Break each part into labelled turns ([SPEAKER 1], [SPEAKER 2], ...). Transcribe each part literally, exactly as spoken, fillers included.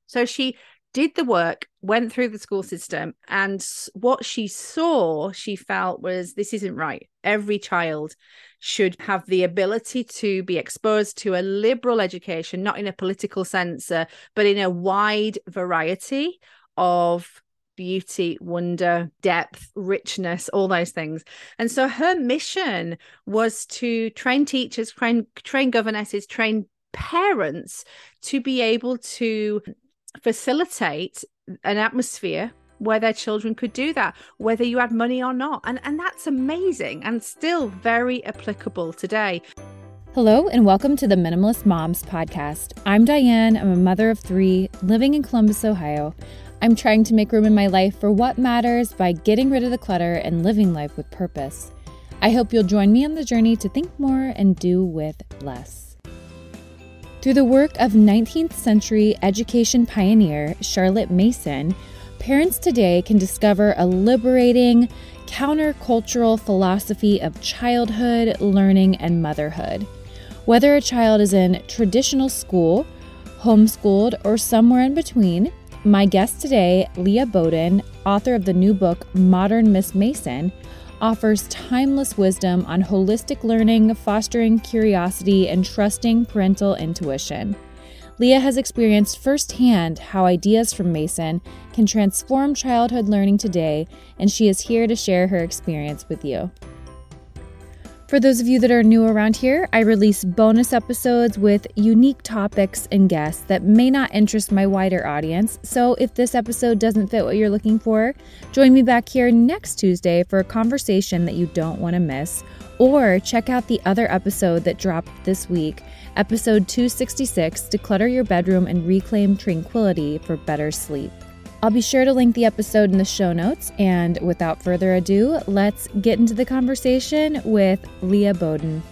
[SPEAKER 1] So she did the work, went through the school system, and what she saw, she felt was, this isn't right. Every child should have the ability to be exposed to a liberal education, not in a political sense, uh, but in a wide variety of beauty, wonder, depth, richness, all those things. And so her mission was to train teachers, train, train governesses, train parents to be able to facilitate an atmosphere where their children could do that, whether you had money or not. And, and that's amazing and still very applicable today.
[SPEAKER 2] Hello and welcome to the Minimalist Moms podcast. I'm Diane. I'm a mother of three living in Columbus, Ohio. I'm trying to make room in my life for what matters by getting rid of the clutter and living life with purpose. I hope you'll join me on the journey to think more and do with less. Through the work of nineteenth century education pioneer Charlotte Mason, parents today can discover a liberating, countercultural philosophy of childhood, learning, and motherhood. Whether a child is in traditional school, homeschooled, or somewhere in between, my guest today, Leah Bowden, author of the new book Modern Miss Mason, offers timeless wisdom on holistic learning, fostering curiosity, and trusting parental intuition. Leah has experienced firsthand how ideas from Mason can transform childhood learning today, and she is here to share her experience with you. For those of you that are new around here, I release bonus episodes with unique topics and guests that may not interest my wider audience. So if this episode doesn't fit what you're looking for, join me back here next Tuesday for a conversation that you don't want to miss. Or check out the other episode that dropped this week, episode two sixty-six, Declutter Your Bedroom and Reclaim Tranquility for Better Sleep. I'll be sure to link the episode in the show notes, and without further ado, let's get into the conversation with Leah Bowden.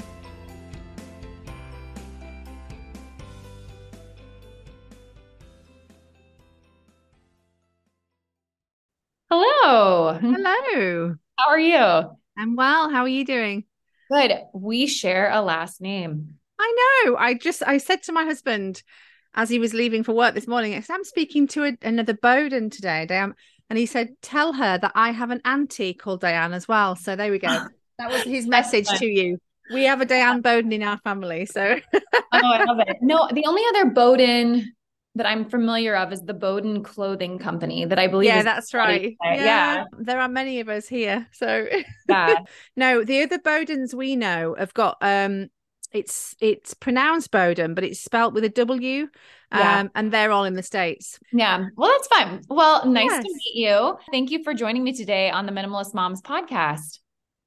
[SPEAKER 2] Hello.
[SPEAKER 1] Hello.
[SPEAKER 2] How are you?
[SPEAKER 1] I'm well. How are you doing?
[SPEAKER 2] Good. We share a last name.
[SPEAKER 1] I know. I just, I said to my husband, as he was leaving for work this morning, I said, I'm speaking to a, another Bowden today, Diane. And he said, tell her that I have an auntie called Diane as well. So there we go. That was his message to you. We have a Diane Bowden in our family. So
[SPEAKER 2] oh, I love it. No, the only other Bowden that I'm familiar of is the Bowden Clothing Company that I believe
[SPEAKER 1] yeah,
[SPEAKER 2] is
[SPEAKER 1] that's right. Yeah,
[SPEAKER 2] yeah.
[SPEAKER 1] There are many of us here. So
[SPEAKER 2] yeah.
[SPEAKER 1] No, the other Bowdens we know have got um It's it's pronounced Bowden, but it's spelt with a W, um, yeah. And they're all in the States.
[SPEAKER 2] Yeah, well, that's fine. Well, nice
[SPEAKER 1] yes.
[SPEAKER 2] to meet you. Thank you for joining me today on the Minimalist Moms podcast.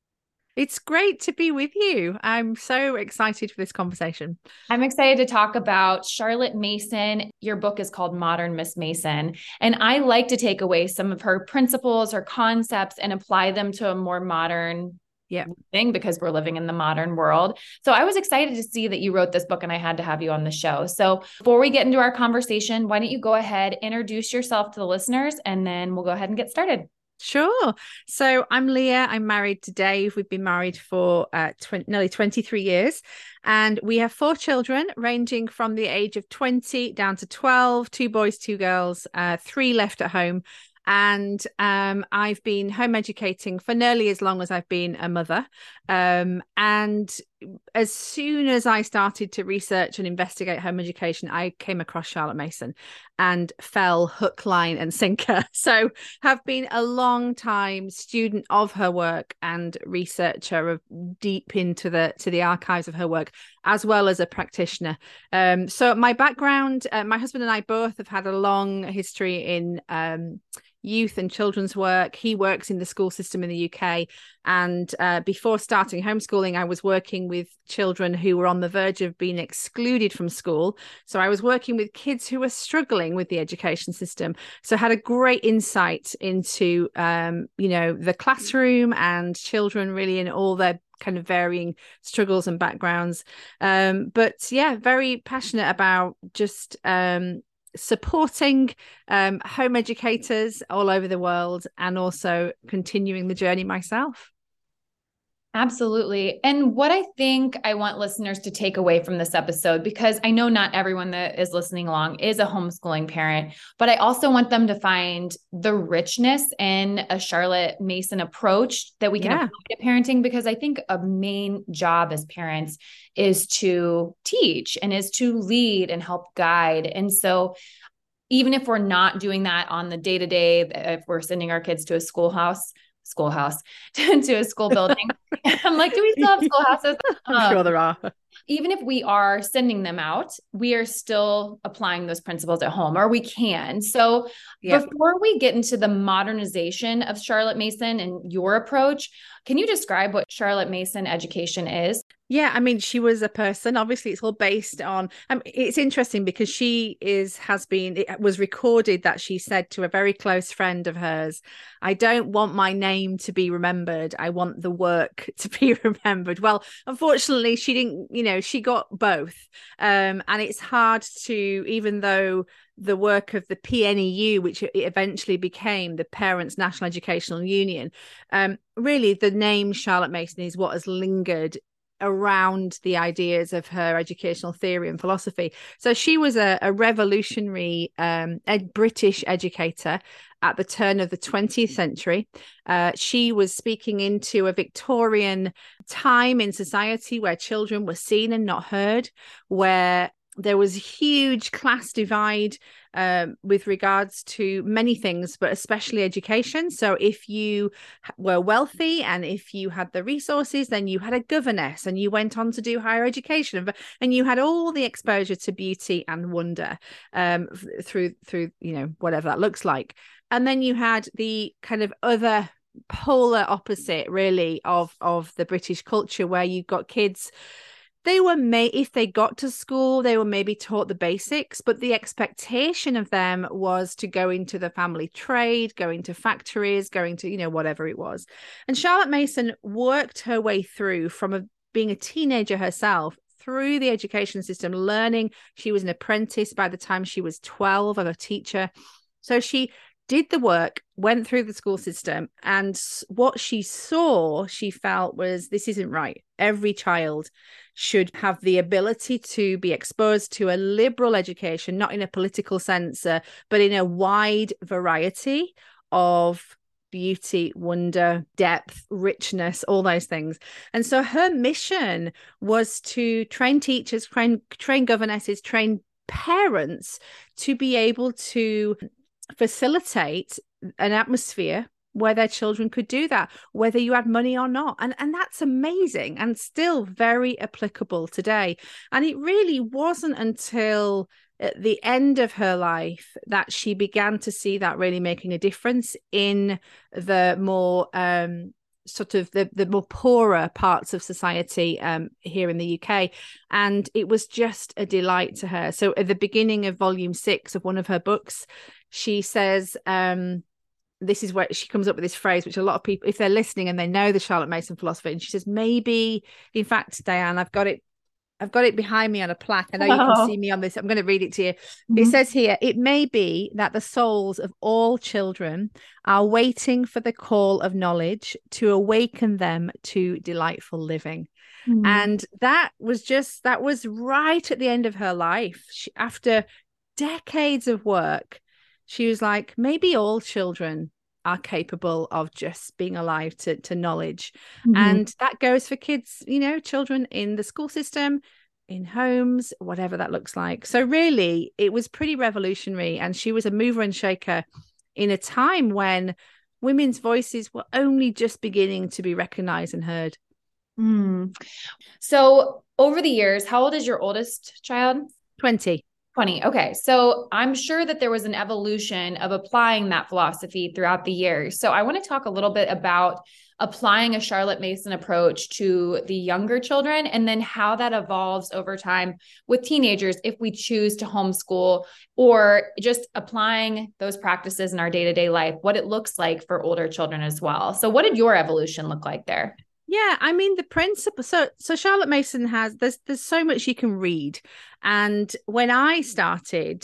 [SPEAKER 1] It's great to be with you. I'm so excited for this conversation.
[SPEAKER 2] I'm excited to talk about Charlotte Mason. Your book is called Modern Miss Mason. And I like to take away some of her principles or concepts and apply them to a more modern
[SPEAKER 1] yeah.
[SPEAKER 2] thing because we're living in the modern world. So I was excited to see that you wrote this book and I had to have you on the show. So before we get into our conversation, why don't you go ahead, introduce yourself to the listeners, and then we'll go ahead and get started.
[SPEAKER 1] Sure. So I'm Leah. I'm married to Dave. We've been married for uh, twenty, nearly twenty-three years. And we have four children ranging from the age of twenty down to twelve, two boys, two girls, uh, three left at home. And um, I've been home educating for nearly as long as I've been a mother. Um, and as soon as I started to research and investigate home education, I came across Charlotte Mason and fell hook, line and sinker. So have been a long time student of her work and researcher of deep into the to the archives of her work, as well as a practitioner. Um, so my background, uh, my husband and I both have had a long history in um, youth and children's work. He works in the school system in the U K. And uh, before starting homeschooling, I was working with children who were on the verge of being excluded from school. So I was working with kids who were struggling with the education system. So I had a great insight into, um, you know, the classroom and children really in all their kind of varying struggles and backgrounds. Um, but yeah, very passionate about just um, supporting um, home educators all over the world and also continuing the journey myself.
[SPEAKER 2] Absolutely. And what I think I want listeners to take away from this episode, because I know not everyone that is listening along is a homeschooling parent, but I also want them to find the richness in a Charlotte Mason approach that we can
[SPEAKER 1] Yeah.
[SPEAKER 2] apply to parenting, because I think a main job as parents is to teach and is to lead and help guide. And so even if we're not doing that on the day-to-day, if we're sending our kids to a schoolhouse, schoolhouse to, to a school building. I'm like, do we still have schoolhouses?
[SPEAKER 1] I'm
[SPEAKER 2] Um,
[SPEAKER 1] sure there are.
[SPEAKER 2] even if we are sending them out, we are still applying those principles at home, or we can. So
[SPEAKER 1] Yep.
[SPEAKER 2] before we get into the modernization of Charlotte Mason and your approach, can you describe what Charlotte Mason education is?
[SPEAKER 1] Yeah, I mean, she was a person. Obviously, it's all based on. Um, it's interesting because she is has been. It was recorded that she said to a very close friend of hers, "I don't want my name to be remembered. I want the work to be remembered." Well, unfortunately, she didn't. You know, she got both, um, and it's hard to, even though the work of the P N E U, which it eventually became the Parents National Educational Union, um, really the name Charlotte Mason is what has lingered around the ideas of her educational theory and philosophy. So she was a, a revolutionary um, a British educator at the turn of the twentieth century. Uh, she was speaking into a Victorian time in society where children were seen and not heard, where there was a huge class divide um, with regards to many things, but especially education. So if you were wealthy and if you had the resources, then you had a governess and you went on to do higher education, and you had all the exposure to beauty and wonder um, through, through, you know, whatever that looks like. And then you had the kind of other polar opposite, really, of, of the British culture, where you got kids. They were made, if they got to school, they were maybe taught the basics, but the expectation of them was to go into the family trade, go into factories, going to, you know, whatever it was. And Charlotte Mason worked her way through from a, being a teenager herself through the education system, learning. She was an apprentice by the time she was twelve of a teacher. So she did the work, went through the school system, and what she saw, she felt was, this isn't right. Every child should have the ability to be exposed to a liberal education, not in a political sense, uh, but in a wide variety of beauty, wonder, depth, richness, all those things. And so her mission was to train teachers, train, train governesses, train parents to be able to facilitate an atmosphere where their children could do that, whether you had money or not. And, and that's amazing and still very applicable today. And it really wasn't until at the end of her life that she began to see that really making a difference in the more um, sort of the, the more poorer parts of society um, here in the U K. And it was just a delight to her. So at the beginning of volume six of one of her books, she says, um, this is where she comes up with this phrase, which a lot of people, if they're listening and they know the Charlotte Mason philosophy, and she says, maybe, in fact, Diane, I've got it, I've got it behind me on a plaque. I know you can see me on this. I'm going to read it to you. Mm-hmm. It says here, it may be that the souls of all children are waiting for the call of knowledge to awaken them to delightful living. Mm-hmm. And that was just, that was right at the end of her life. She, after decades of work, she was like, maybe all children are capable of just being alive to, to knowledge. Mm-hmm. And that goes for kids, you know, children in the school system, in homes, whatever that looks like. So really, it was pretty revolutionary. And she was a mover and shaker in a time when women's voices were only just beginning to be recognized and heard.
[SPEAKER 2] Mm. So over the years, how old is your oldest child?
[SPEAKER 1] twenty.
[SPEAKER 2] twenty. Okay. So I'm sure that there was an evolution of applying that philosophy throughout the years. So I want to talk a little bit about applying a Charlotte Mason approach to the younger children, and then how that evolves over time with teenagers if we choose to homeschool, or just applying those practices in our day-to-day life, what it looks like for older children as well. So what did your evolution look like there?
[SPEAKER 1] Yeah, I mean, the principle. So, so Charlotte Mason has, there's, there's so much you can read. And when I started,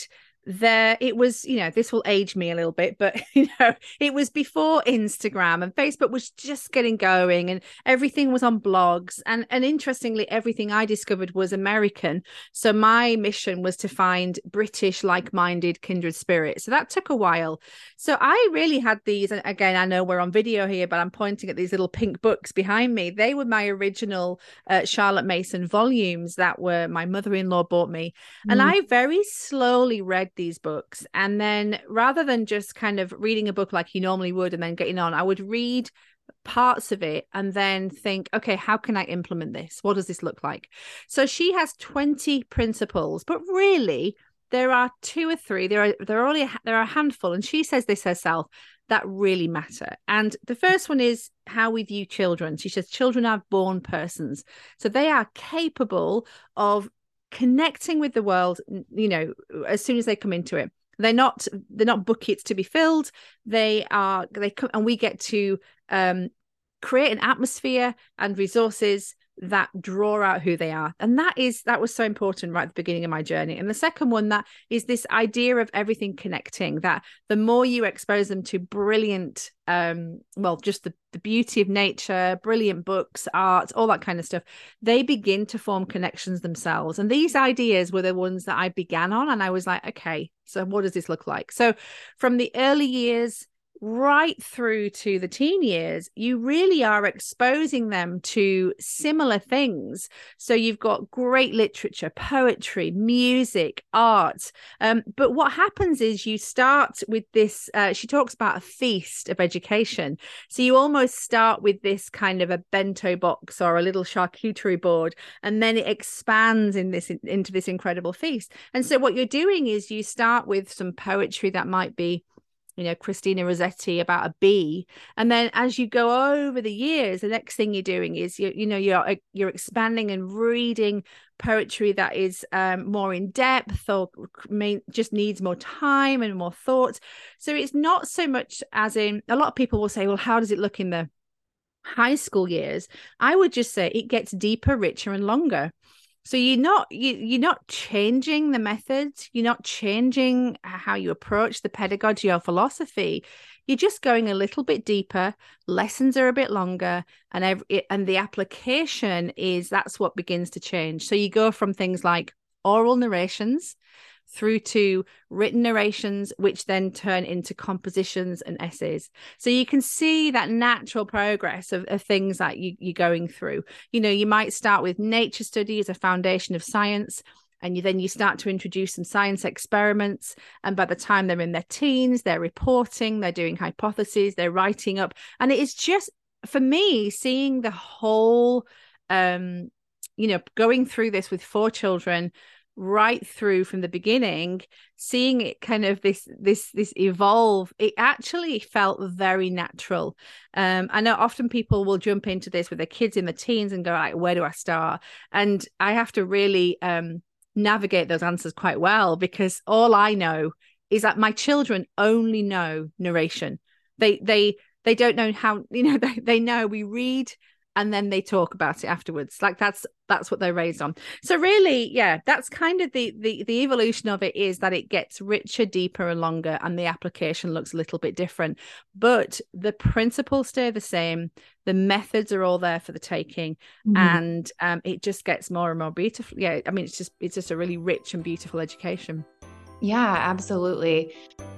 [SPEAKER 1] there it was, you know, this will age me a little bit, but you know, it was before Instagram, and Facebook was just getting going, and everything was on blogs. And and interestingly, everything I discovered was American. So my mission was to find British like-minded kindred spirits. So that took a while. So I really had these, and again, I know we're on video here, but I'm pointing at these little pink books behind me. They were my original uh, Charlotte Mason volumes that were my mother-in-law bought me. Mm. And I very slowly read these books, and then rather than just kind of reading a book like you normally would and then getting on, I would read parts of it and then think, okay, how can I implement this? What does this look like? So she has twenty principles, but really there are two or three, there are there are only a, there are a handful, and she says this herself, that really matter. And the first one is how we view children. She says children are born persons, so they are capable of connecting with the world, you know, as soon as they come into it. They're not they're not buckets to be filled. They are they come, and we get to um create an atmosphere and resources that draw out who they are. And that is that was so important right at the beginning of my journey. And the second one, that is this idea of everything connecting, that the more you expose them to brilliant um well just the, the beauty of nature, brilliant books, art, all that kind of stuff, they begin to form connections themselves. And these ideas were the ones that I began on, and I was like, okay, so what does this look like? So from the early years right through to the teen years, you really are exposing them to similar things. So you've got great literature, poetry, music, art. Um, but what happens is you start with this, uh, she talks about a feast of education. So you almost start with this kind of a bento box or a little charcuterie board, and then it expands in this into this incredible feast. And so what you're doing is you start with some poetry that might be, you know, Christina Rossetti about a bee, and then as you go over the years, the next thing you're doing is you you know you're you're expanding and reading poetry that is um, more in depth, or may, just needs more time and more thought. So it's not so much as in, a lot of people will say, well, how does it look in the high school years? I would just say it gets deeper, richer, and longer. So you're not you, you're not changing the methods, you're not changing how you approach the pedagogy or philosophy. You're just going a little bit deeper. Lessons are a bit longer, and every, and the application is that's what begins to change. So you go from things like oral narrations through to written narrations, which then turn into compositions and essays. So you can see that natural progress of, of things that you, you're going through. You know, you might start with nature study as a foundation of science, and you, then you start to introduce some science experiments. And by the time they're in their teens, they're reporting, they're doing hypotheses, they're writing up. And it is just, for me, seeing the whole, um, you know, going through this with four children, right through from the beginning, seeing it kind of this this this evolve, it actually felt very natural. um I know often people will jump into this with their kids in the teens and go, like, where do I start? And I have to really um navigate those answers quite well, because all I know is that my children only know narration. They they they don't know how, you know, they, they know we read and then they talk about it afterwards. Like that's that's what they're raised on. So really, yeah, that's kind of the the the evolution of it, is that it gets richer, deeper, and longer, and the application looks a little bit different. But the principles stay the same. The methods are all there for the taking, mm-hmm. and um, it just gets more and more beautiful. Yeah, I mean, it's just it's just a really rich and beautiful education.
[SPEAKER 2] Yeah, absolutely.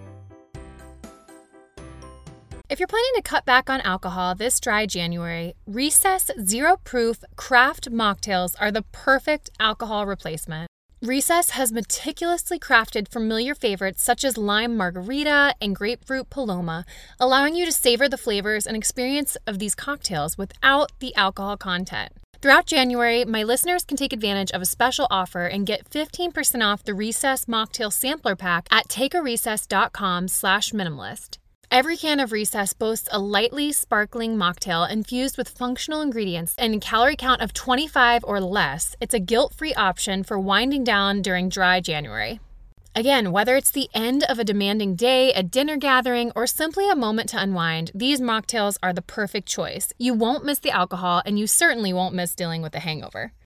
[SPEAKER 2] If you're planning to cut back on alcohol this dry January, Recess Zero Proof Craft Mocktails are the perfect alcohol replacement. Recess has meticulously crafted familiar favorites such as lime margarita and grapefruit paloma, allowing you to savor the flavors and experience of these cocktails without the alcohol content. Throughout January, my listeners can take advantage of a special offer and get fifteen percent off the Recess Mocktail Sampler Pack at takearecess.com slash minimalist. Every can of Recess boasts a lightly sparkling mocktail infused with functional ingredients and a calorie count of twenty-five or less. It's a guilt-free option for winding down during dry January. Again, whether it's the end of a demanding day, a dinner gathering, or simply a moment to unwind, these mocktails are the perfect choice. You won't miss the alcohol, and you certainly won't miss dealing with a hangover.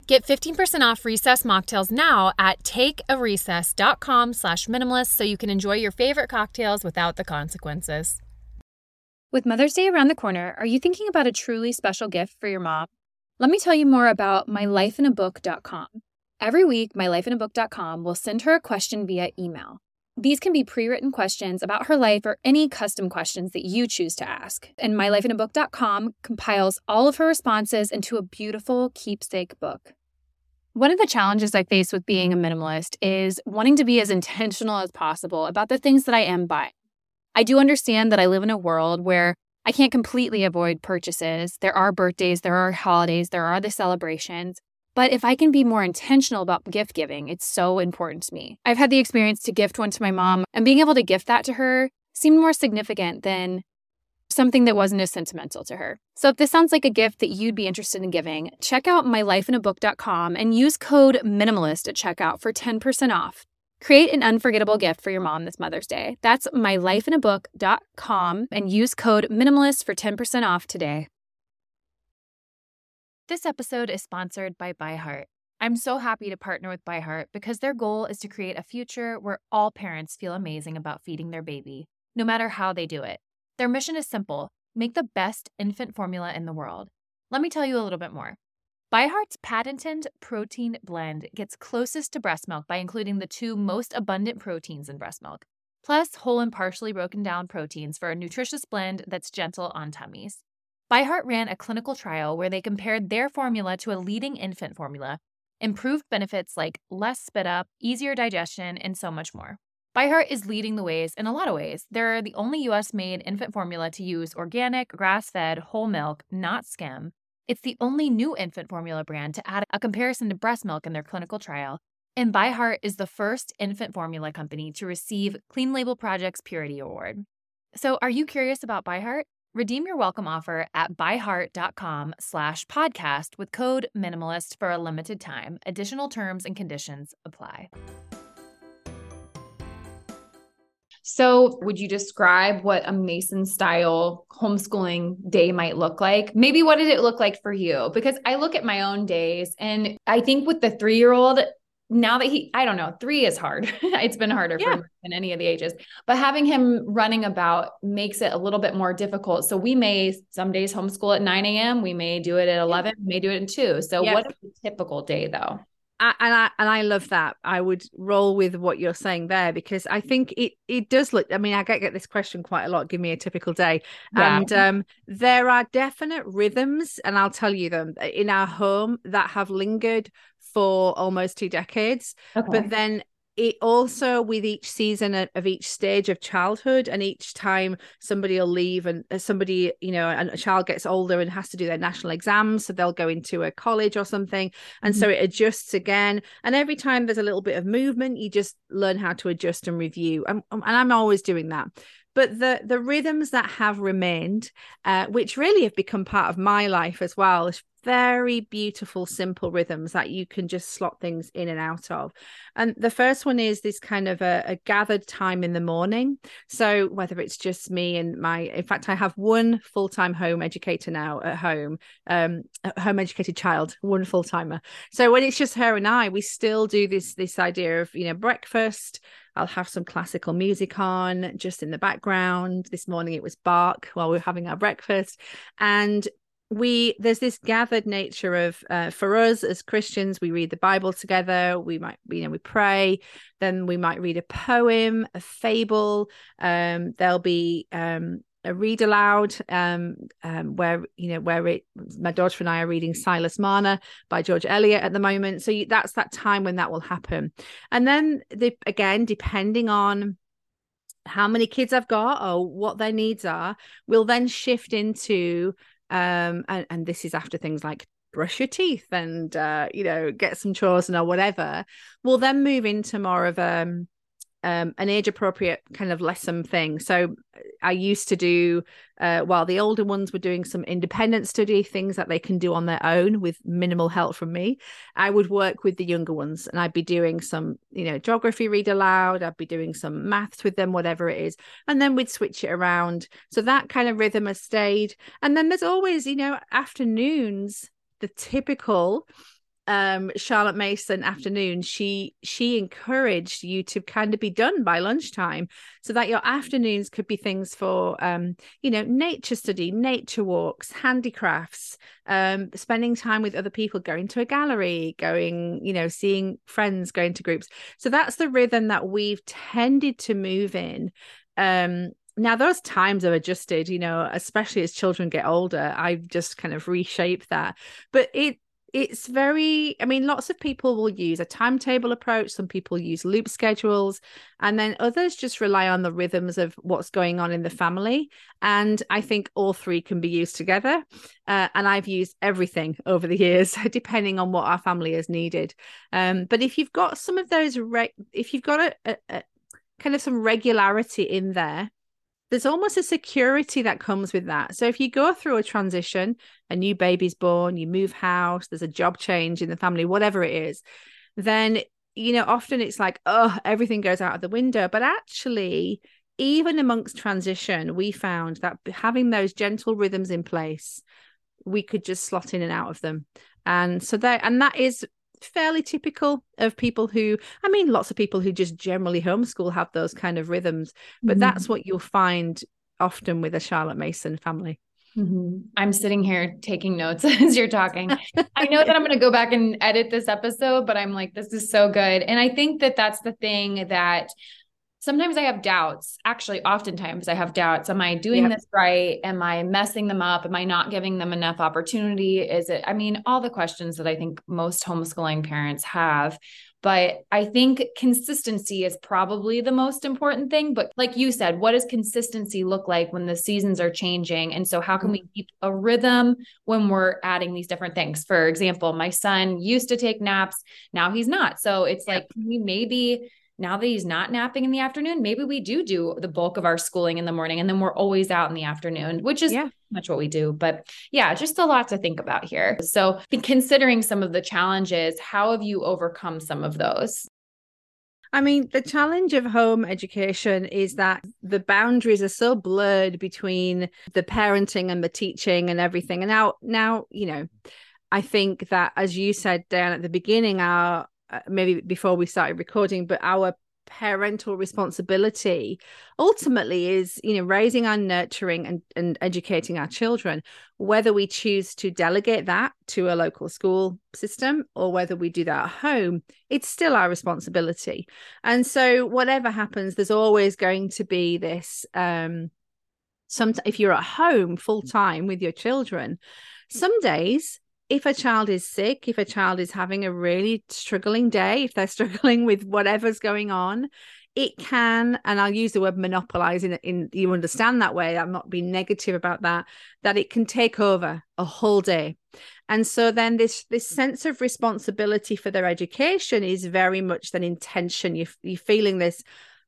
[SPEAKER 2] Get fifteen percent off Recess mocktails now at takearecess.com slash minimalist so you can enjoy your favorite cocktails without the consequences. With Mother's Day around the corner, are you thinking about a truly special gift for your mom? Let me tell you more about my life in a book dot com. Every week, my life in a book dot com will send her a question via email. These can be pre-written questions about her life or any custom questions that you choose to ask. And my life in a book dot com compiles all of her responses into a beautiful keepsake book. One of the challenges I face with being a minimalist is wanting to be as intentional as possible about the things that I am buying. I do understand that I live in a world where I can't completely avoid purchases. There are birthdays, there are holidays, there are the celebrations. But if I can be more intentional about gift giving, it's so important to me. I've had the experience to gift one to my mom, and being able to gift that to her seemed more significant than something that wasn't as sentimental to her. So if this sounds like a gift that you'd be interested in giving, check out my life in a book dot com and use code MINIMALIST at checkout for ten percent off. Create an unforgettable gift for your mom this Mother's Day. That's my life in a book dot com and use code MINIMALIST for ten percent off today. This episode is sponsored by ByHeart. I'm so happy to partner with ByHeart because their goal is to create a future where all parents feel amazing about feeding their baby, no matter how they do it. Their mission is simple: make the best infant formula in the world. Let me tell you a little bit more. ByHeart's patented protein blend gets closest to breast milk by including the two most abundant proteins in breast milk, plus whole and partially broken down proteins for a nutritious blend that's gentle on tummies. ByHeart ran a clinical trial where they compared their formula to a leading infant formula, improved benefits like less spit up, easier digestion, and so much more. ByHeart is leading the ways in a lot of ways. They're the only U S-made infant formula to use organic, grass-fed, whole milk, not skim. It's the only new infant formula brand to add a comparison to breast milk in their clinical trial. And ByHeart is the first infant formula company to receive Clean Label Project's Purity Award. So are you curious about ByHeart? Redeem your welcome offer at byheart.com slash podcast with code MINIMALIST for a limited time. Additional terms and conditions apply.
[SPEAKER 3] So would you describe what a Mason-style homeschooling day might look like? Maybe what did it look like for you? Because I look at my own days and I think with the three-year-old, now that he, I don't know, three is hard. It's been harder yeah. for me than any of the ages, but having him running about makes it a little bit more difficult. So we may some days homeschool at nine a.m. We may do it at eleven, yeah. we may do it at two. So yeah. What is a typical day though?
[SPEAKER 1] I, and I and I love that. I would roll with what you're saying there because I think it it does look. I mean, I get get this question quite a lot. Give me a typical day, yeah. and um, there are definite rhythms, and I'll tell you them in our home that have lingered for almost two decades. Okay. But then it also, with each season of each stage of childhood, and each time somebody will leave and somebody, you know, and a child gets older and has to do their national exams, so they'll go into a college or something, and mm-hmm. so it adjusts again. And every time there's a little bit of movement, you just learn how to adjust and review. And, and I'm always doing that. But the the rhythms that have remained, uh, which really have become part of my life as well, is very beautiful, simple rhythms that you can just slot things in and out of. And the first one is this kind of a, a gathered time in the morning. So whether it's just me and my, in fact, I have one full-time home educator now at home, um, a home educated child, one full-timer. So when it's just her and I, we still do this, this idea of, you know, breakfast. I'll have some classical music on just in the background. This morning it was Bach while we were having our breakfast. And we there's this gathered nature of uh, for us as Christians, we read the Bible together. We might, you know, we pray. Then we might read a poem, a fable. Um, there'll be um, a read aloud um, um, where, you know, where it, my daughter and I are reading Silas Marner by George Eliot at the moment. So you, that's that time when that will happen. And then the, again, depending on how many kids I've got or what their needs are, we'll then shift into Um, and, and this is after things like brush your teeth and, uh, you know, get some chores and or whatever. We'll then move into more of um, um, an age appropriate kind of lesson thing. So I used to do, uh, while the older ones were doing some independent study, things that they can do on their own with minimal help from me, I would work with the younger ones and I'd be doing some, you know, geography read aloud. I'd be doing some maths with them, whatever it is. And then we'd switch it around. So that kind of rhythm has stayed. And then there's always, you know, afternoons, the typical um Charlotte Mason afternoon, she she encouraged you to kind of be done by lunchtime, so that your afternoons could be things for um you know nature study, nature walks, handicrafts, um spending time with other people, going to a gallery, going, you know seeing friends, going to groups. So that's the rhythm that we've tended to move in. um Now, those times have adjusted, you know, especially as children get older. I've just kind of reshaped that. But it it's very, I mean, lots of people will use a timetable approach. Some people use loop schedules, and then others just rely on the rhythms of what's going on in the family. And I think all three can be used together. Uh, and I've used everything over the years, depending on what our family has needed. Um, but if you've got some of those, re- if you've got a, a, a kind of some regularity in there, there's almost a security that comes with that. So if you go through a transition, a new baby's born, you move house, there's a job change in the family, whatever it is, then, you know, often it's like, oh, everything goes out of the window. But actually, even amongst transition, we found that having those gentle rhythms in place, we could just slot in and out of them. And so that, and that is fairly typical of people who, I mean, lots of people who just generally homeschool have those kind of rhythms, but mm-hmm. that's what you'll find often with a Charlotte Mason family.
[SPEAKER 3] Mm-hmm. I'm sitting here taking notes as you're talking. I know that I'm going to go back and edit this episode, but I'm like, this is so good. And I think that that's the thing that sometimes I have doubts. Actually, oftentimes I have doubts. Am I doing yep. this right? Am I messing them up? Am I not giving them enough opportunity? Is it, I mean, all the questions that I think most homeschooling parents have. But I think consistency is probably the most important thing. But like you said, what does consistency look like when the seasons are changing? And so how can we keep a rhythm when we're adding these different things? For example, my son used to take naps. Now he's not. So it's yep. like, can we maybe, now that he's not napping in the afternoon, maybe we do do the bulk of our schooling in the morning, and then we're always out in the afternoon, which is yeah. much what we do. But yeah, just a lot to think about here. So considering some of the challenges, how have you overcome some of those?
[SPEAKER 1] I mean, the challenge of home education is that the boundaries are so blurred between the parenting and the teaching and everything. And now, now, you know, I think that, as you said, Dan, at the beginning, our Uh, maybe before we started recording, but our parental responsibility ultimately is, you know, raising and nurturing and, and educating our children, whether we choose to delegate that to a local school system or whether we do that at home, it's still our responsibility. And so whatever happens, there's always going to be this, um, some, if you're at home full time with your children, some days, if a child is sick, if a child is having a really struggling day, if they're struggling with whatever's going on, it can, and I'll use the word monopolize in, in you understand that way, I'm not being negative about that, that it can take over a whole day. And so then this this sense of responsibility for their education is very much an intention. You, you're feeling this,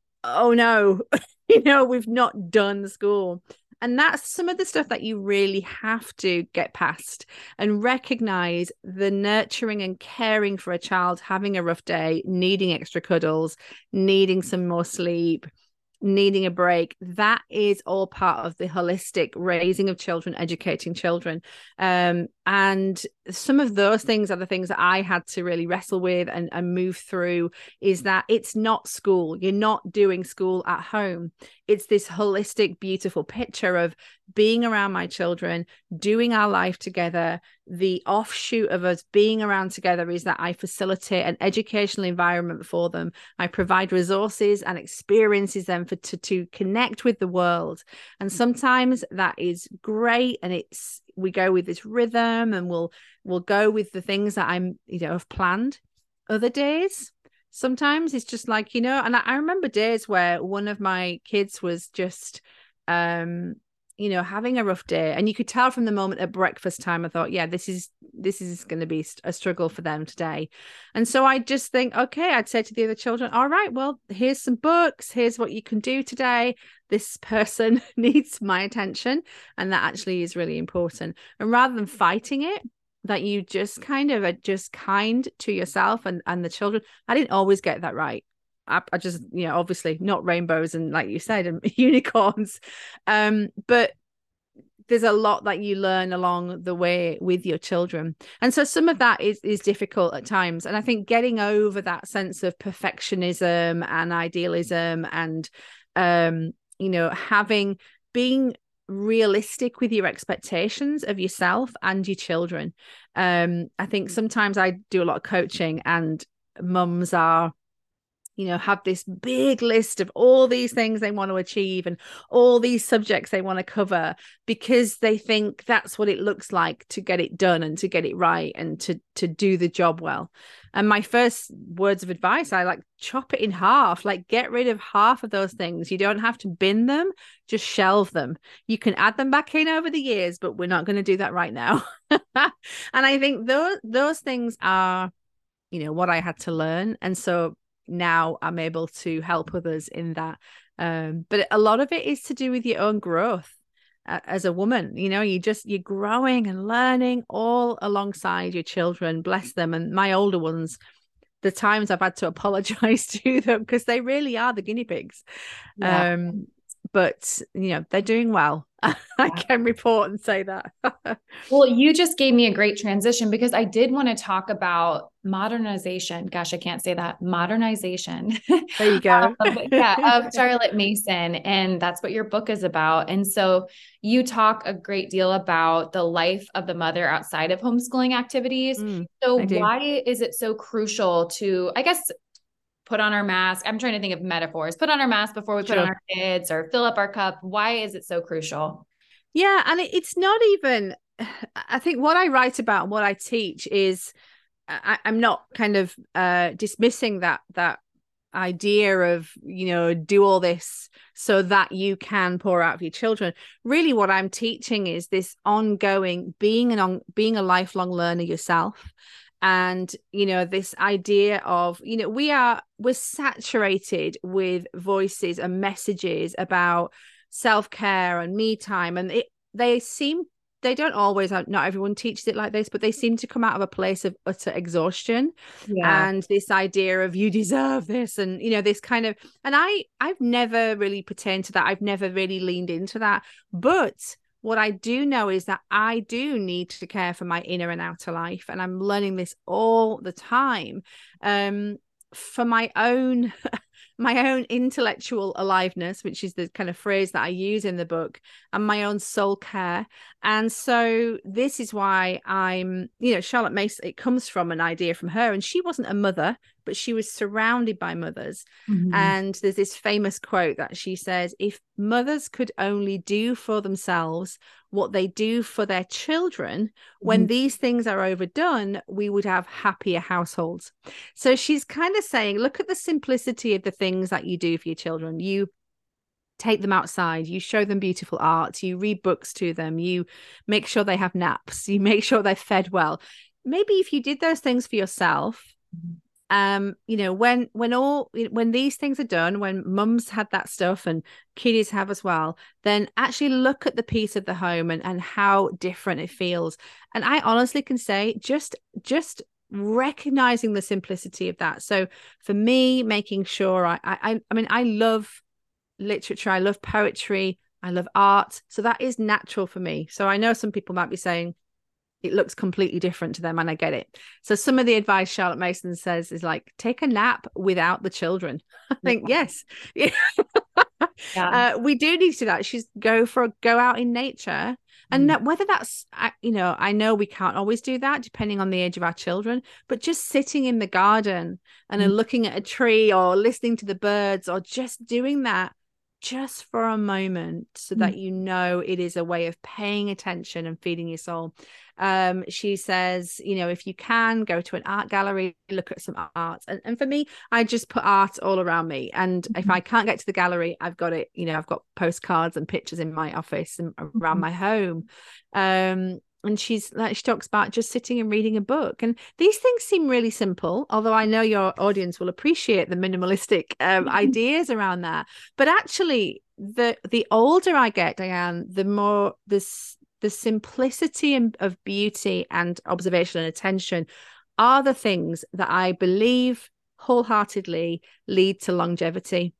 [SPEAKER 1] oh no, you know, we've not done school. And that's some of the stuff that you really have to get past and recognize the nurturing and caring for a child having a rough day, needing extra cuddles, needing some more sleep, needing a break. That is all part of the holistic raising of children, educating children. Um, and some of those things are the things that I had to really wrestle with and, and move through, is that it's not school. You're not doing school at home. It's this holistic, beautiful picture of being around my children, doing our life together. The offshoot of us being around together is that I facilitate an educational environment for them. I provide resources and experiences them for to, to connect with the world. And sometimes that is great, and it's we go with this rhythm, and we'll we'll go with the things that I'm you know have planned. Other days, sometimes it's just like, you know, and I, I remember days where one of my kids was just um you know, having a rough day. And you could tell from the moment at breakfast time, I thought, yeah, this is, this is going to be a struggle for them today. And so I just think, okay, I'd say to the other children, all right, well, here's some books. Here's what you can do today. This person needs my attention. And that actually is really important. And rather than fighting it, that you just kind of are just kind to yourself and, and the children. I didn't always get that right. I, I just, you know, obviously not rainbows and, like you said, and unicorns. Um, but there's a lot that you learn along the way with your children. And so some of that is is difficult at times. And I think getting over that sense of perfectionism and idealism and, um, you know, having, being realistic with your expectations of yourself and your children. Um, I think sometimes I do a lot of coaching and mums are, you know, have this big list of all these things they want to achieve and all these subjects they want to cover because they think that's what it looks like to get it done and to get it right and to to do the job well. And my first words of advice, I like chop it in half, like get rid of half of those things. You don't have to bin them, just shelve them. You can add them back in over the years, but we're not going to do that right now. And I think those those things are, you know, what I had to learn. And so now I'm able to help others in that. Um, but a lot of it is to do with your own growth uh, as a woman. You know, you just, you're growing and learning all alongside your children, bless them. And my older ones, the times I've had to apologize to them because they really are the guinea pigs. Yeah. Um, but, you know, they're doing well. I can report and say that.
[SPEAKER 3] Well, you just gave me a great transition because I did want to talk about modernization. Gosh, I can't say that. Modernization.
[SPEAKER 1] There you go.
[SPEAKER 3] um, yeah, of Charlotte Mason. And that's what your book is about. And so you talk a great deal about the life of the mother outside of homeschooling activities. Mm, so why is it so crucial to, I guess, put on our mask? I'm trying to think of metaphors. Put on our mask before we put sure. on our kids or fill up our cup. Why is it so crucial?
[SPEAKER 1] Yeah. And it's not even, I think what I write about and what I teach is, I, I'm not kind of uh, dismissing that, that idea of, you know, do all this so that you can pour out for your children. Really what I'm teaching is this ongoing, being an on, being a lifelong learner yourself. And, you know, this idea of, you know, we are, we're saturated with voices and messages about self-care and me time. And it, they seem, they don't always, not everyone teaches it like this, but they seem to come out of a place of utter exhaustion. Yeah. And this idea of you deserve this. And, you know, this kind of, and I, I've never really pertained to that. I've never really leaned into that. But what I do know is that I do need to care for my inner and outer life. And I'm learning this all the time um, for my own, my own intellectual aliveness, which is the kind of phrase that I use in the book, and my own soul care. And so this is why I'm, you know, Charlotte Mason, it comes from an idea from her, and she wasn't a mother, but she was surrounded by mothers. Mm-hmm. And there's this famous quote that she says, if mothers could only do for themselves what they do for their children, mm-hmm. when these things are overdone, we would have happier households. So she's kind of saying, look at the simplicity of the things that you do for your children. You take them outside, you show them beautiful art, you read books to them, you make sure they have naps, you make sure they're fed well. Maybe if you did those things for yourself, mm-hmm. um you know, when when all when these things are done, when mums had that stuff and kiddies have as well, then actually look at the peace of the home and and how different it feels. And I honestly can say just just recognizing the simplicity of that. So for me, making sure I I I mean I love literature, I love poetry, I love art, so that is natural for me. So I know some people might be saying it looks completely different to them, and I get it. So some of the advice Charlotte Mason says is like, take a nap without the children. I think, yeah. yes. yeah. uh, we do need to do that. She's go for a go out in nature. And mm. whether that's, you know, I know we can't always do that depending on the age of our children, but just sitting in the garden and mm. looking at a tree or listening to the birds or just doing that just for a moment so mm. that you know it is a way of paying attention and feeding your soul. Um, she says, you know, if you can go to an art gallery, look at some art. And, and for me, I just put art all around me. And mm-hmm. if I can't get to the gallery, I've got it, you know, I've got postcards and pictures in my office and around mm-hmm. my home. Um, and she's like, she talks about just sitting and reading a book. And these things seem really simple, although I know your audience will appreciate the minimalistic um, mm-hmm. ideas around that. But actually, the the older I get, Diane, the more this the simplicity of beauty and observation and attention are the things that I believe wholeheartedly lead to longevity.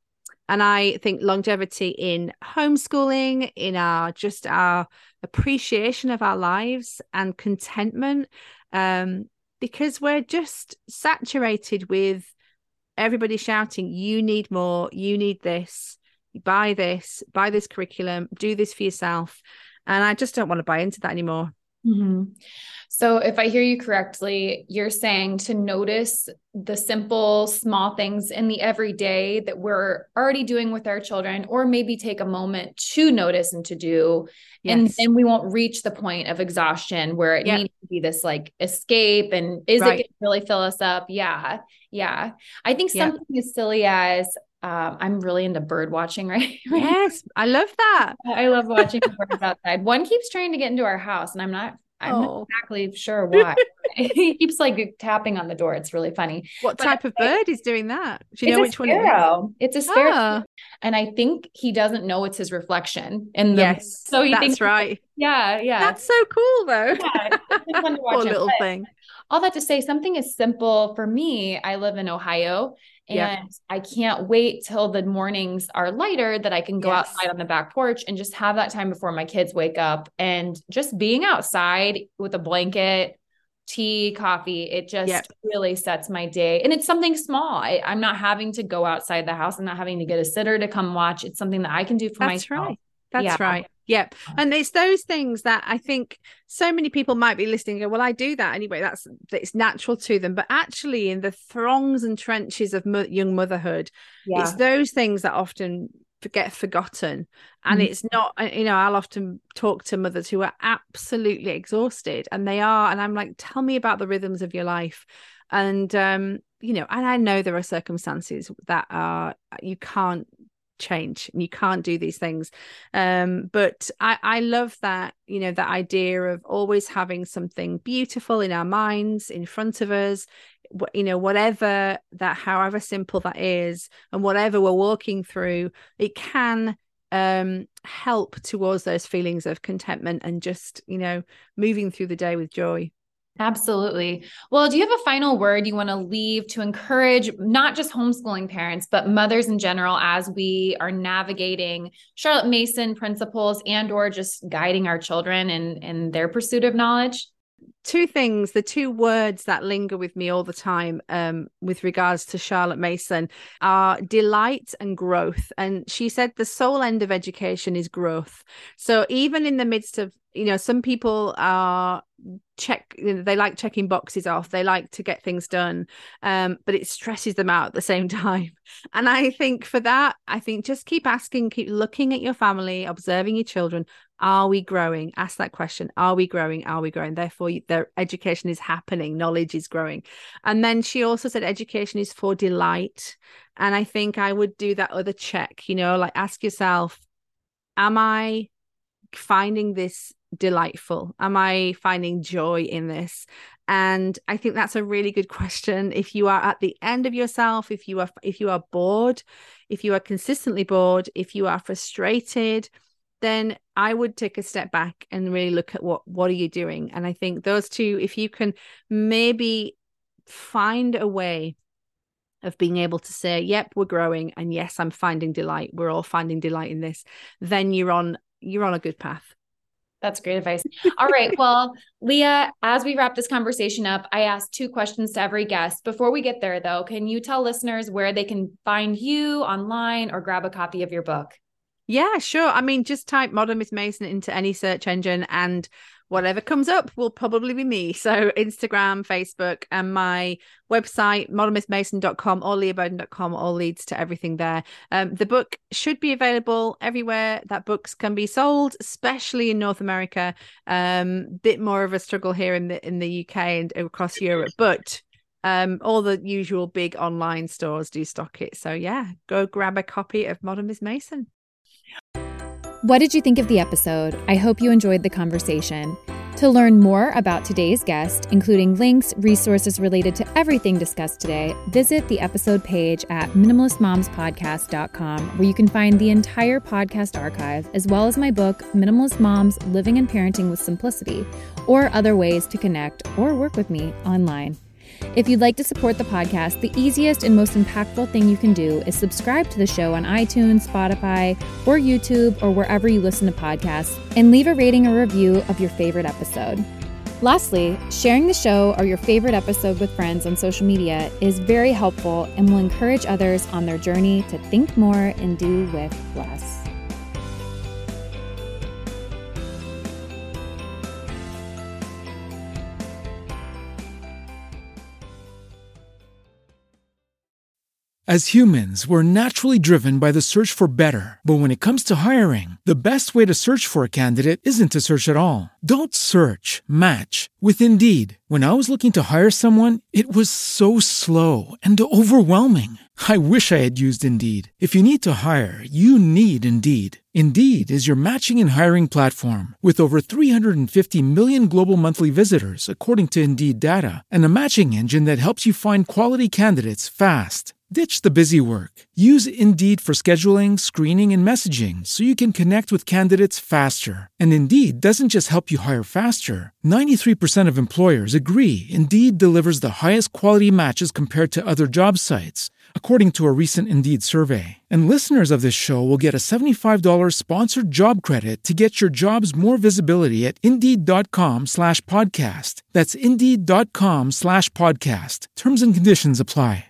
[SPEAKER 1] And I think longevity in homeschooling, in our just our appreciation of our lives and contentment, um, because we're just saturated with everybody shouting, you need more, you need this, buy this, buy this curriculum, do this for yourself. And I just don't want to buy into that anymore.
[SPEAKER 3] Mm-hmm. So if I hear you correctly, you're saying to notice the simple, small things in the everyday that we're already doing with our children, or maybe take a moment to notice and to do. Yes. And then we won't reach the point of exhaustion where it yep. needs to be this like escape. And is right. it going to really fill us up? Yeah. Yeah. I think something yep. as silly as, Um, I'm really into bird watching, right?
[SPEAKER 1] Yes, I love that.
[SPEAKER 3] I love watching birds outside. One keeps trying to get into our house, and I'm not. I'm oh. not exactly sure why. He keeps like tapping on the door. It's really funny.
[SPEAKER 1] What
[SPEAKER 3] but
[SPEAKER 1] type of bird is doing that? Do you know which
[SPEAKER 3] sparrow.
[SPEAKER 1] one it is?
[SPEAKER 3] It's a sparrow. Ah. And I think he doesn't know it's his reflection. In the,
[SPEAKER 1] yes,
[SPEAKER 3] so he
[SPEAKER 1] that's
[SPEAKER 3] thinks,
[SPEAKER 1] right.
[SPEAKER 3] Yeah, yeah.
[SPEAKER 1] That's so cool, though.
[SPEAKER 3] Yeah, it's fun to watch. Poor
[SPEAKER 1] little
[SPEAKER 3] but
[SPEAKER 1] thing.
[SPEAKER 3] All that to say, something is simple for me. I live in Ohio. And yep. I can't wait till the mornings are lighter that I can go yes. outside on the back porch and just have that time before my kids wake up, and just being outside with a blanket, tea, coffee. It just yep. really sets my day. And it's something small. I, I'm not having to go outside the house. I'm not having to get a sitter to come watch. It's something that I can do for
[SPEAKER 1] That's
[SPEAKER 3] myself.
[SPEAKER 1] Right. That's
[SPEAKER 3] yeah.
[SPEAKER 1] right. Yep. And it's those things that I think so many people might be listening and go, well, I do that anyway. That's, it's natural to them. But actually in the throngs and trenches of mo- young motherhood, yeah. it's those things that often get forgotten. And mm-hmm. it's not, you know, I'll often talk to mothers who are absolutely exhausted, and they are. And I'm like, tell me about the rhythms of your life. And, um, you know, and I know there are circumstances that are, you can't change and you can't do these things, um but I I love that, you know, that idea of always having something beautiful in our minds in front of us, you know, whatever that, however simple that is, and whatever we're walking through, it can um help towards those feelings of contentment and just, you know, moving through the day with joy.
[SPEAKER 3] Absolutely. Well, do you have a final word you want to leave to encourage not just homeschooling parents, but mothers in general, as we are navigating Charlotte Mason principles and or just guiding our children in, in their pursuit of knowledge?
[SPEAKER 1] Two things, the two words that linger with me all the time um, with regards to Charlotte Mason are delight and growth. And she said the sole end of education is growth. So even in the midst of, you know, some people are check, you know, they like checking boxes off, they like to get things done, um, but it stresses them out at the same time. And I think for that, I think just keep asking, keep looking at your family, observing your children. Are we growing? Ask that question. Are we growing? Are we growing? Therefore, their education is happening. Knowledge is growing. And then she also said education is for delight. And I think I would do that other check, you know, like ask yourself, am I finding this delightful? Am I finding joy in this? And I think that's a really good question. If you are at the end of yourself, if you are if you are bored, if you are consistently bored, if you are frustrated, then I would take a step back and really look at what what are you doing. And I think those two, if you can maybe find a way of being able to say, yep, we're growing, and yes, I'm finding delight, we're all finding delight in this, then you're on you're on a good path.
[SPEAKER 3] That's great advice. All right. Well, Leah, as we wrap this conversation up, I asked two questions to every guest. Before we get there, though, can you tell listeners where they can find you online or grab a copy of your book?
[SPEAKER 1] Yeah, sure. I mean, just type Modern Miss Mason into any search engine and whatever comes up will probably be me. So Instagram, Facebook, and my website, modern miss mason dot com or leah bowden dot com, all leads to everything there. Um, the book should be available everywhere that books can be sold, especially in North America. Um, bit more of a struggle here in the in the U K and across Europe, but um, all the usual big online stores do stock it. So yeah, go grab a copy of Modern Miss Mason.
[SPEAKER 2] What did you think of the episode? I hope you enjoyed the conversation. To learn more about today's guest, including links, resources related to everything discussed today, visit the episode page at minimalist moms podcast dot com, where you can find the entire podcast archive, as well as my book, Minimalist Moms, Living and Parenting with Simplicity, or other ways to connect or work with me online. If you'd like to support the podcast, the easiest and most impactful thing you can do is subscribe to the show on iTunes, Spotify, or YouTube, or wherever you listen to podcasts, and leave a rating or review of your favorite episode. Lastly, sharing the show or your favorite episode with friends on social media is very helpful and will encourage others on their journey to think more and do with less.
[SPEAKER 4] As humans, we're naturally driven by the search for better. But when it comes to hiring, the best way to search for a candidate isn't to search at all. Don't search, match with Indeed. When I was looking to hire someone, it was so slow and overwhelming. I wish I had used Indeed. If you need to hire, you need Indeed. Indeed is your matching and hiring platform with over three hundred fifty million global monthly visitors, according to Indeed data, and a matching engine that helps you find quality candidates fast. Ditch the busy work. Use Indeed for scheduling, screening, and messaging so you can connect with candidates faster. And Indeed doesn't just help you hire faster. ninety-three percent of employers agree Indeed delivers the highest quality matches compared to other job sites, according to a recent Indeed survey. And listeners of this show will get a seventy-five dollars sponsored job credit to get your jobs more visibility at Indeed.com slash podcast. That's Indeed.com slash podcast. Terms and conditions apply.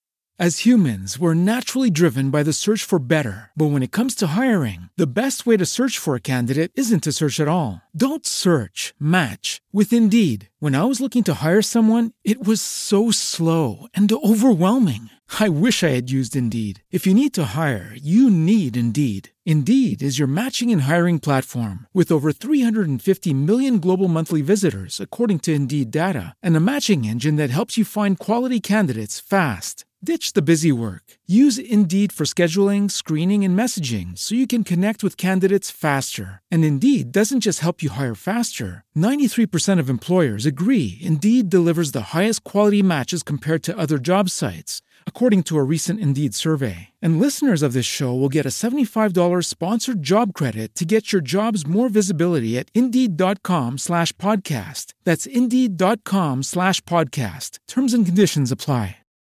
[SPEAKER 4] As humans, we're naturally driven by the search for better. But when it comes to hiring, the best way to search for a candidate isn't to search at all. Don't search, match with Indeed. When I was looking to hire someone, it was so slow and overwhelming. I wish I had used Indeed. If you need to hire, you need Indeed. Indeed is your matching and hiring platform with over three hundred fifty million global monthly visitors, according to Indeed data, and a matching engine that helps you find quality candidates fast. Ditch the busy work. Use Indeed for scheduling, screening, and messaging so you can connect with candidates faster. And Indeed doesn't just help you hire faster. ninety-three percent of employers agree Indeed delivers the highest quality matches compared to other job sites, according to a recent Indeed survey. And listeners of this show will get a seventy-five dollars sponsored job credit to get your jobs more visibility at Indeed.com slash podcast. That's Indeed.com slash podcast. Terms and conditions apply.